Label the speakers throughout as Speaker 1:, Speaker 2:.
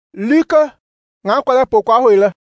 Speaker 1: like nga kwala pokwa hoile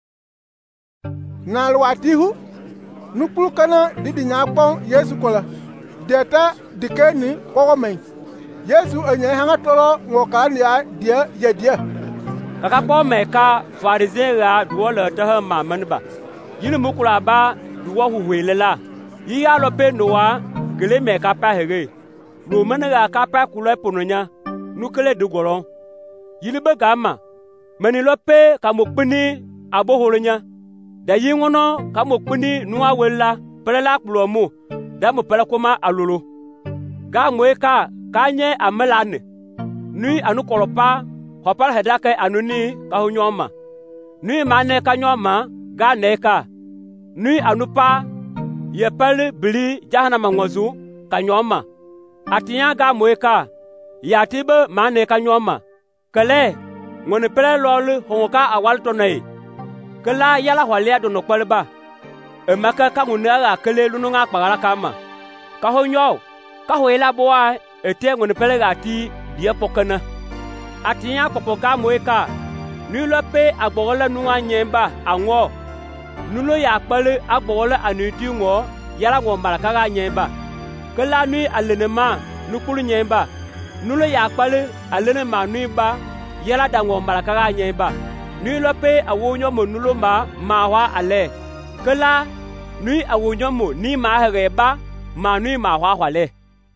Speaker 1: na lwatihu nupul kana didi nya kpon Yesu kola deta dikeni kogomen Yesu enye hanga tolo ngoka nia dia yedia
Speaker 2: kaka po meka farizera duola ta ma manba yini mukula ba duwo huwelela yi ya lo pe noa gele meka pa hege ro manega ka pa kula pononya nukele dugoro yini be gama mani lo pe ka mokpini abohoronya da yingono ka mokpini nuwa wella pelela kplomo da mo pele koma alolo ga moeka kanye amelane nui anu kolopa hopal hedake anuni ka hunyoma nui mane ka nyoma ga neka nui anupa yepel bili jahannama ngozu ka nyoma atinya ga moeka yatibe mane ka nyoma kale ngone pele lol honga awal tonai kala yala hwalia do no kwalba emaka ka munara kele lununga kpagala kama ka honyo ka hoela boa ete ngone pele gati dia pokana atinya popoka moeka nulo pe agbogola nuwa nyemba anwo nulo ya kpale agbogola anuti ngo yala ngo malaka ga nyemba kala nui alenema nukulu nyemba nulo ya kpale alenema nui ba yala dango malaka ga nyemba nulo pe awonyo mo nulo ma wa ale kala nui awonyo mo ni ma hereba ma nui ma wa hwale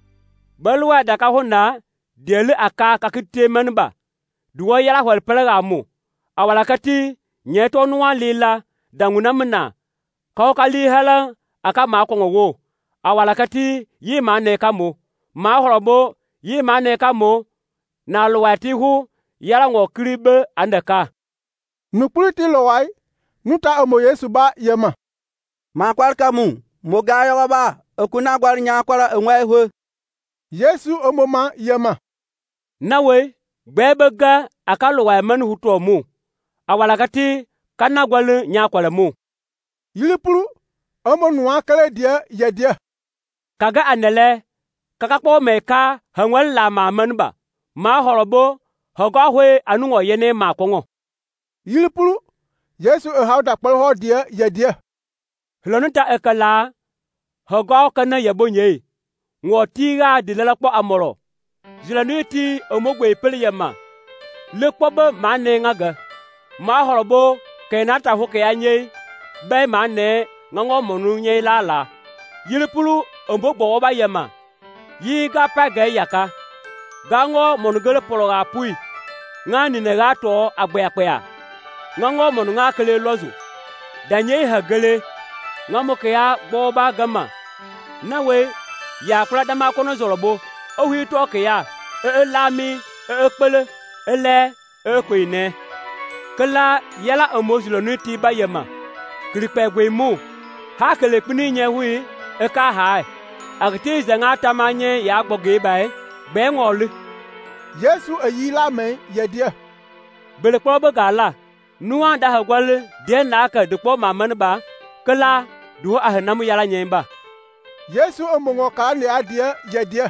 Speaker 2: balwa daka hona dele aka kakite manba duwa yala hwal pelaga mo awalakati nyeto nuwa lila danguna mna kaw kali hala aka ma ko ngo awalakati yi ma ne kamo ma horobo yi ma ne kamo na lwati hu yala ngo kribe andaka
Speaker 1: nupuliti lowai nuta amo Yesu ba yema
Speaker 3: ma kwal kamu mo ga yo ba okuna gwar nya kwara enwe ho
Speaker 1: Yesu omoma yema
Speaker 2: nawe gbebega akalo wa man huto mu awalakati kana gwal nya kwala mu
Speaker 1: yilipuru omo nuwa kale dia yedia
Speaker 2: kaga anele kaka po meka hanwal la ma manba ma horobo hoga hwe anungo yene ma kongo
Speaker 1: yilipuru Yesu hawda kpal ho dia yedia
Speaker 2: hlonta ekala hoga kana yabonye ngotiga dilala po amoro zilanuti omogwe peliyema lekpobe mane ngaga ma horobo kenata hoke anye be mane ngango monu nye lala yilipulu ombobo oba yema yi ga page yaka gango monugele pologa pui ngani ne gato agbeakpea ngango monu ngakele lozu danye hagele ngamoke ya boba gama nawe ya kula dama kono zorobo ohi to ke ya lami kpele ele kwine kala yala omozlo nuti bayema kripe gwemu ha kele kpini nye hui ka ha agti zanga tamanye ya gboge bai be ngol
Speaker 1: Yesu ayila me yedia
Speaker 2: bele kpo be gala nuwa da hagwal de na ka de kpo maman ba kala du ahnam yala nyemba
Speaker 1: Yesu omongo ka ne adia yedia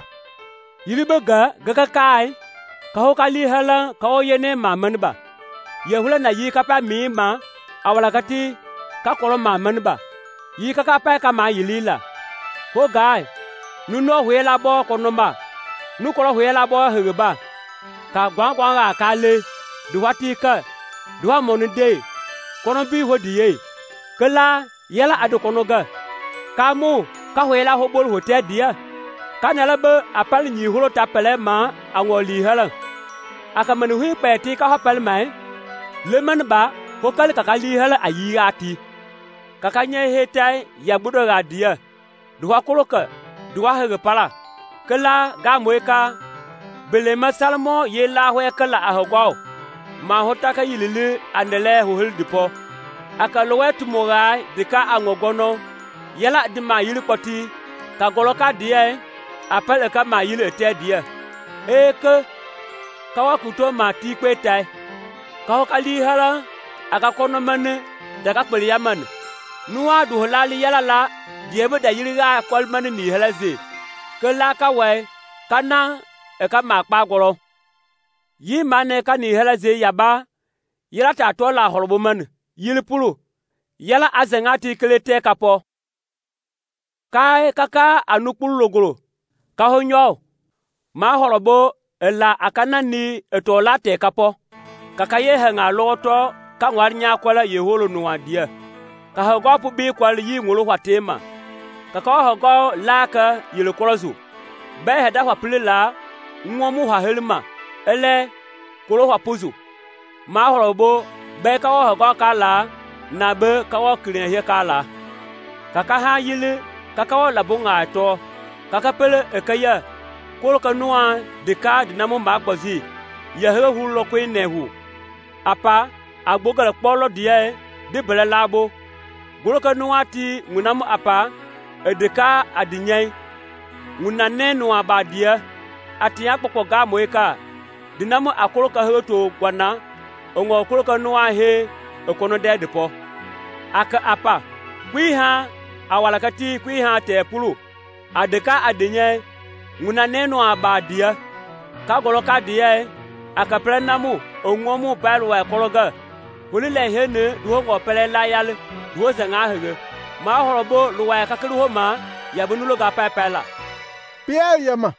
Speaker 2: yilibega gaga kai ka ho kali hala ka o yene maman ba yehula na yi kapa mi ma awalakati ka kolo maman ba yi kaka pa ka ma yilila ho gai nu no hwela bo ko nomba nu ko hwela bo hegeba ka gwangwa ga kale duwati ka duwa monu de kono bi hodiye kala yala adu kono ga kamu ka hwela ho bol hote dia kanala be apal nyi holo tapele ma angoli hala akamanu hui peti ka hapal mai le man ba ko kal ka kali hala ayi ati kakanye hetai ya budo ga dia duwa koloka duwa hege pala kala ga moeka bele masalmo ye la hwe kala ahogwa ma hota ka yilili andele ho hel dipo akalowe tumoga dika angogono yala di ma yili poti ka goloka die apel ka ma yili te die eke kawa kuto ma ti kwetai ka kali hala aka kono mane daga kpeli yaman nuwa du halali yala la diebe da yili ga kwal mane ni halaze kala ka we kana e ka ma kpa goro yi mane ka ni halaze yaba yela ta to la holbo man yilpulu yala azengati kelete kapo kai kaka anukpulu logolo ka honyo ma holobo la akana ni etola te kapo kaka ye hanga loto ka ngwarnya kwala yeholo nuadia ka hogo pu bi kwal yi ngulu hwatema kaka hogo laka yilokolozu be heda hwa plela nwomu hwa helma ele kolo hwa puzu ma holobo be ka hogo kala na be ka wo kire he kala kaka ha yile kaka wo labunga to kaka pele ekaya kolo kanua de ka dinamo magbozi yehe hu lo ko nehu apa agbogala kpolo die de bele labo golo kanua ti ngunamu apa edeka adinyai ngunanenu abadia atia popo ga moeka dinamo akolo ka hoto gwana ongo kolo kanua he okono de depo aka apa kwiha awalakati kwiha te pulu adeka adinyai ngunanenu abadia ka golo ka die aka prenamu ongomu balwa kologa hulile hene duho pele la yal duho zanga hege ma horobo luwa ka kru homa ya bunulo ga pepela
Speaker 1: Pierre yama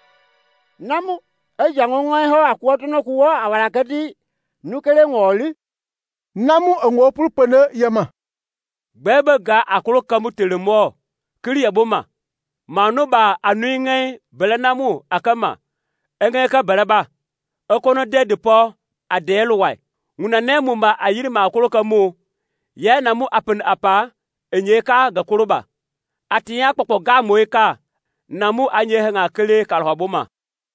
Speaker 4: namu ejango ho akwoto no kuwo awalakati nukele ngoli
Speaker 1: namu ongo pulpene yama
Speaker 2: bebe ga akolo kamu telemo kiri yaboma manu ba anuinge belenamu akama enge ka beleba okono de depo adeluwai nguna nemu ma ayiri ma akolo kamu ye namu apen apa enyeka ga kuruba atiya popo ga moeka namu anye hanga kele kalhoboma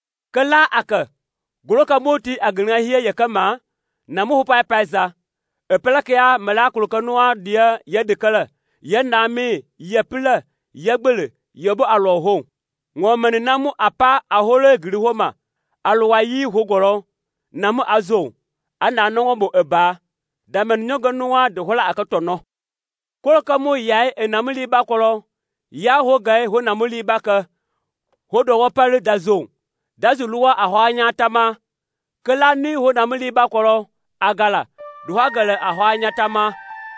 Speaker 2: kala aka guloka moti agna hiye yakama namu hupa paiza epelakya malakul kanwa dia yedekala yenami yepila yegbele yebo aloho ngomani namu apa ahole grihoma alwayi hogoro namu azo ana nongo eba damen nyogonwa de hola akatono kolokamu yai enamuli bakolo ya hogai ho namuli baka hodo wopale dazuluwa ahwanya tama kelani ho namuli bakolo agala duhagale ahwanya tama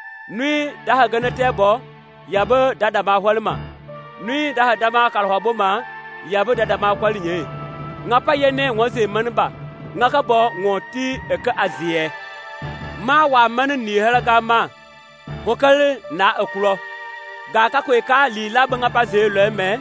Speaker 2: nui daha ganetebo yabe dadama hwalma nui daha dama kalhoboma yabe dadama kwalinye ngapa yene ngoze manba ngaka bo ngoti eka azie ma wa man ni helaga ma hokale na akulo ga ka ko ka li la banga pa ze le me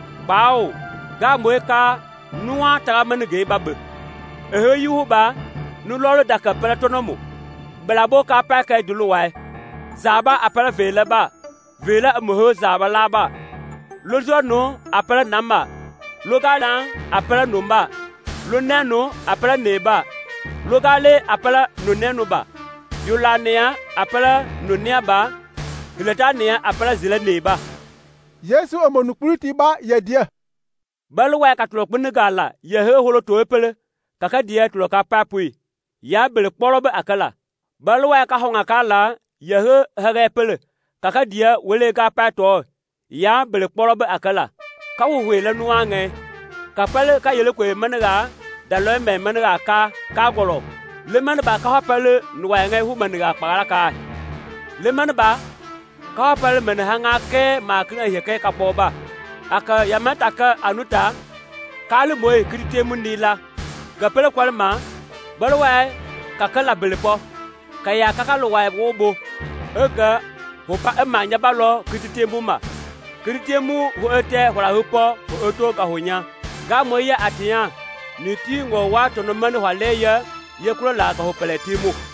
Speaker 2: bawo ga mo ka nuwa ta man ge babe ehe yu ba nu lolo da ka pele tonomo bela bo ka pa ka duluwa zaba apela vele ba vele mo zaba la ba lozo no apela namba logala apela nomba loneno apela neba logale apela noneno ba yulanea apela nonia ba giletania apela zile neba
Speaker 1: Yesu omonukpuliti ba yedia
Speaker 2: balwa ka tlo kpinigala ye he holo to epele kaka die tlo ka papui ya bele kpolobe akala balwa ka honga kala ye he hege epele kaka die wele ka pato ya bele kpolobe akala ka wuwele nuange kapale ka yele kwe manega da lo me manega ka golo le manba ka hapale nuange hu manega kpara ka le manba ka hapale men hanga ke makna ye ke kapoba aka yamata ka anuta kale moy krite munila kapale kwalma balwa ka kala belepo kaya kakalo wa wobo ega hopa emanya balo krite muma krite mu ho ete hola hopo ho oto ka honya ga moya atia niti ngo wa to no mane hwaleya ye kula la ka hopele timu